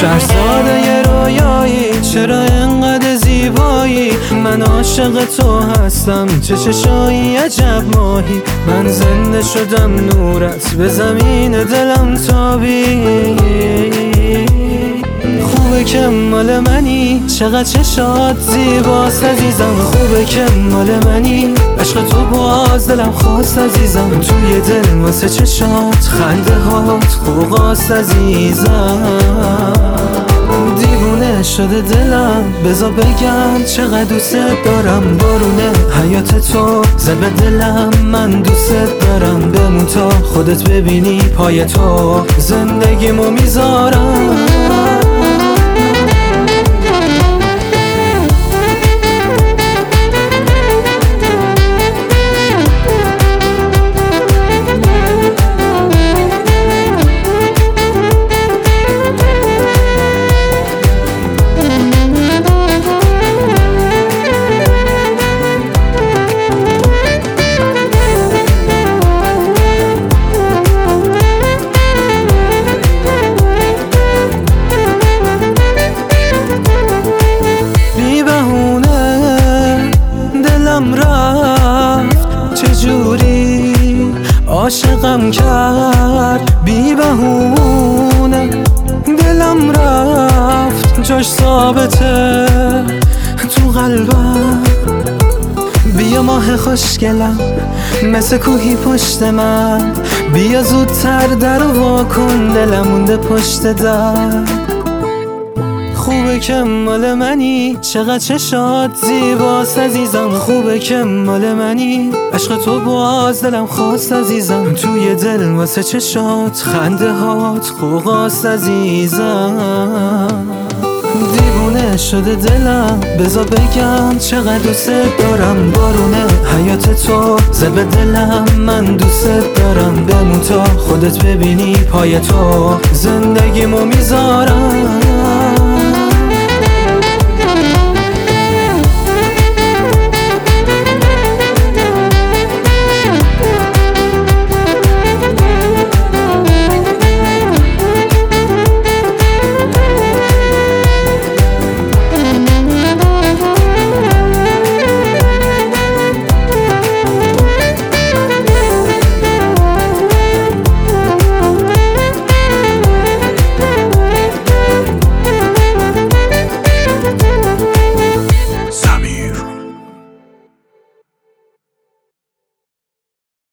شهرزاده رویایی، چرا انقدر زیبایی؟ من عاشق تو هستم، چه چشایی عجب ماهی. من زنده شدم نورت به زمین دلم تابی. خوبه که مال منی، چقدر چشات زیباست عزیزم. خوبه که مال منی، عشق تو باز دلم خواست عزیزم. توی دل واسه چشات خنده هات خوغاست عزیزم. دیوونه شده دلم، بذار بگم چقدر دوست دارم. بارونه حیات تو زد به دلم، من دوست دارم. بمون تا خودت ببینی پای تو زندگیمو میذارم. چجوری عاشقم کرد بی بهونه، دلم رفت جاش ثابته تو قلبم. بیا ماه خوشگلم مثل کوهی پشت من، بیا زودتر در وا کن، دلم مونده پشت در. خوبه که مال منی، چقدر چشات زیباست عزیزم. خوبه که مال منی، عشق تو باز دلم خواست عزیزم. توی دل واسه چشات خنده هات خوغاست عزیزم. دیوونه شده دلم، بذار بگم چقدر دوست دارم. بارونه حیات تو زد به دلم، من دوست دارم. بمون تا خودت ببینی پای تو زندگیمو میذارم.